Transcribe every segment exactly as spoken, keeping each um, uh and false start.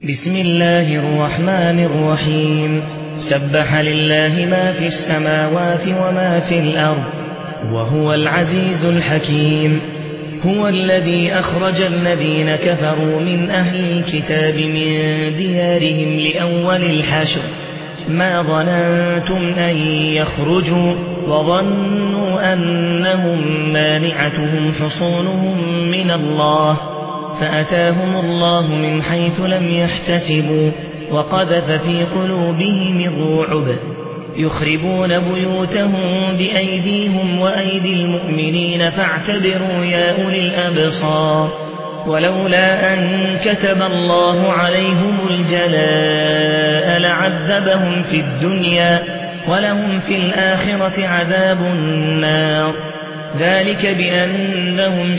بسم الله الرحمن الرحيم. سبح لله ما في السماوات وما في الأرض وهو العزيز الحكيم. هو الذي أخرج الذين كفروا من أهل الكتاب من ديارهم لأول الحشر ما ظننتم أن يخرجوا وظنوا أنهم مانعتهم حصونهم من الله فأتاهم الله من حيث لم يحتسبوا وقذف في قلوبهم الرعب يخربون بيوتهم بأيديهم وأيدي المؤمنين فاعتبروا يا أولي الأبصار. ولولا أن كتب الله عليهم الجلاء لعذبهم في الدنيا ولهم في الآخرة عذاب النار. ذلك بأنهم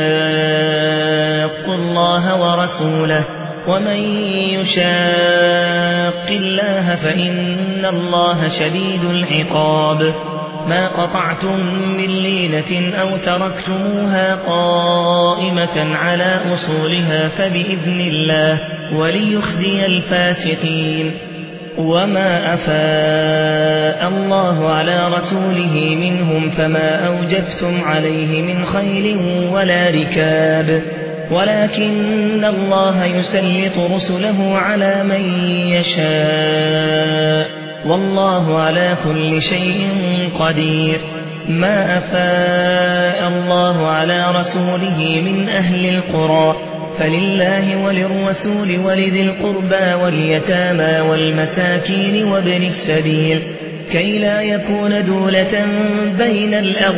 شاقوا الله ورسوله ومن يشاق الله فإن الله شديد العقاب. ما قطعتم من لينة أو تركتموها قائمة على أصولها فبإذن الله وليخزي الفاسقين. وما أفاء الله على رسوله منهم فما أوجفتم عليه من خيل ولا ركاب ولكن الله يسلط رسله على من يشاء والله على كل شيء قدير. ما أفاء الله على رسوله من أهل القرى فلله وللرسول ولذي القربى واليتامى والمساكين وابن السبيل كي لا يكون دولة بين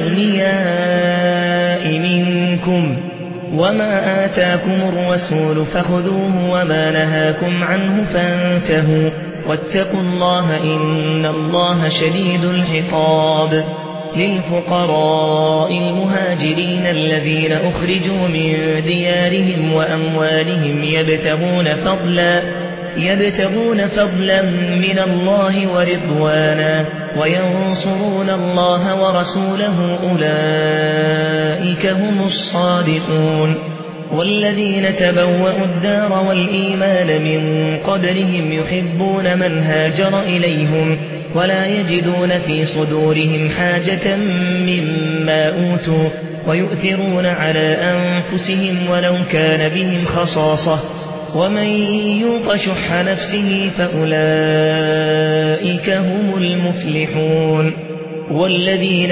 الأغنياء منكم. وما آتاكم الرسول فخذوه وما نهاكم عنه فانتهوا واتقوا الله إن الله شديد العقاب. للفقراء المهاجرين الذين أخرجوا من ديارهم وأموالهم يبتغون فضلا يبتغون فضلا من الله ورضوانا وينصرون الله ورسوله أولئك هم الصادقون. والذين تبوأوا الدار والإيمان من قبلهم يحبون من هاجر إليهم ولا يجدون في صدورهم حاجة مما أوتوا ويؤثرون على أنفسهم ولو كان بهم خصاصة ومن يوق شح نفسه فأولئك هم المفلحون. والذين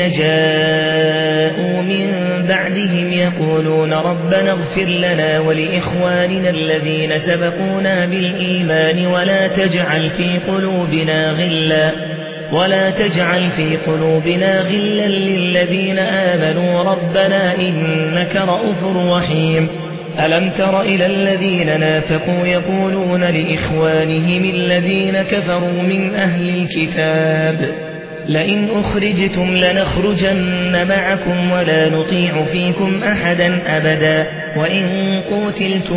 جاءوا من بعدهم يقولون ربنا اغفر لنا ولإخواننا الذين سبقونا بالإيمان ولا تجعل في قلوبنا غلا ولا تجعل في قلوبنا غلا للذين آمنوا ربنا إنك رؤوف رحيم. ألم تر إلى الذين نافقوا يقولون لإخوانهم الذين كفروا من أهل الكتاب لئن أخرجتم لنخرجن معكم ولا نطيع فيكم أحدا أبدا وإن قتلتم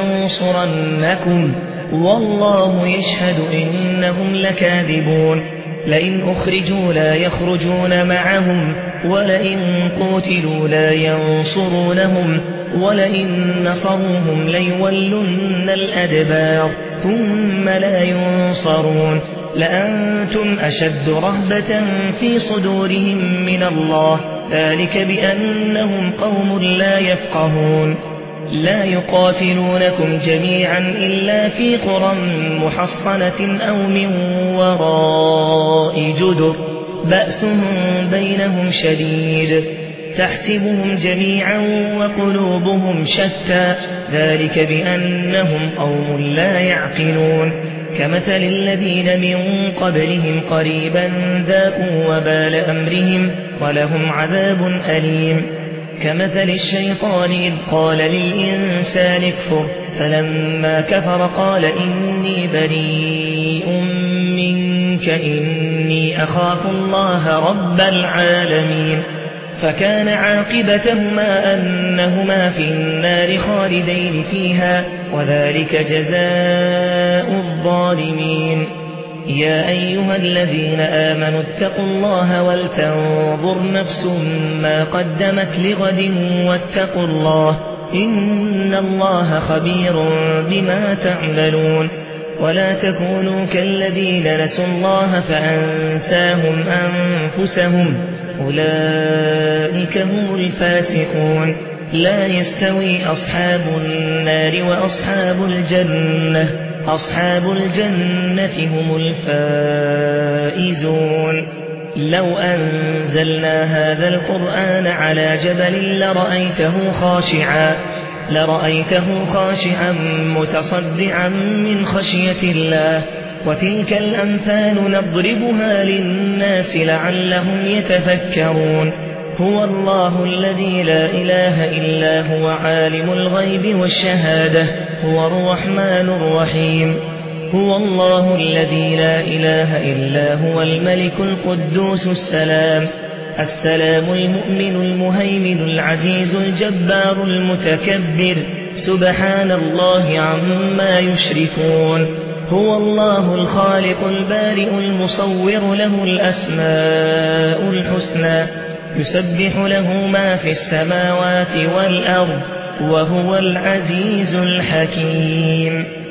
لننصرنكم والله يشهد إنهم لكاذبون. لئن أخرجوا لا يخرجون معهم ولئن قتلوا لا ينصرونهم ولئن نصروهم ليولن الأدبار ثم لا ينصرون. لأنتم أشد رهبة في صدورهم من الله ذلك بأنهم قوم لا يفقهون. لا يقاتلونكم جميعا إلا في قرى محصنة أو من وراء جدر بأسهم بينهم شديد تحسبهم جميعا وقلوبهم شتى ذلك بأنهم قوم لا يعقلون. كمثل الذين من قبلهم قريبا ذاقوا وبال أمرهم ولهم عذاب أليم. كمثل الشيطان إذ قال للإنسان اكفر فلما كفر قال إني بريء منك إني أخاف الله رب العالمين. فكان عاقبتهما أنهما في النار خالدين فيها وذلك جزاء الظالمين. يا أيها الذين آمنوا اتقوا الله ولتنظر نفس ما قدمت لغد واتقوا الله إن الله خبير بما تعملون ولا تكونوا كالذين نسوا الله فأنساهم أنفسهم أولئك هم الفاسقون لا يستوي أصحاب النار وأصحاب الجنة أصحاب الجنة هم الفائزون لو أنزلنا هذا القرآن على جبل لرأيته خاشعا لرأيته خاشعا متصدعا من خشية الله وتلك الأمثال نضربها للناس لعلهم يتفكرون هو الله الذي لا إله إلا هو عالم الغيب والشهادة هو الرحمن الرحيم هو الله الذي لا إله إلا هو الملك القدوس السلام السلام المؤمن المهيمن العزيز الجبار المتكبر سبحان الله عما يشركون هو الله الخالق البارئ المصور له الأسماء الحسنى يسبح له ما في السماوات والأرض وهو العزيز الحكيم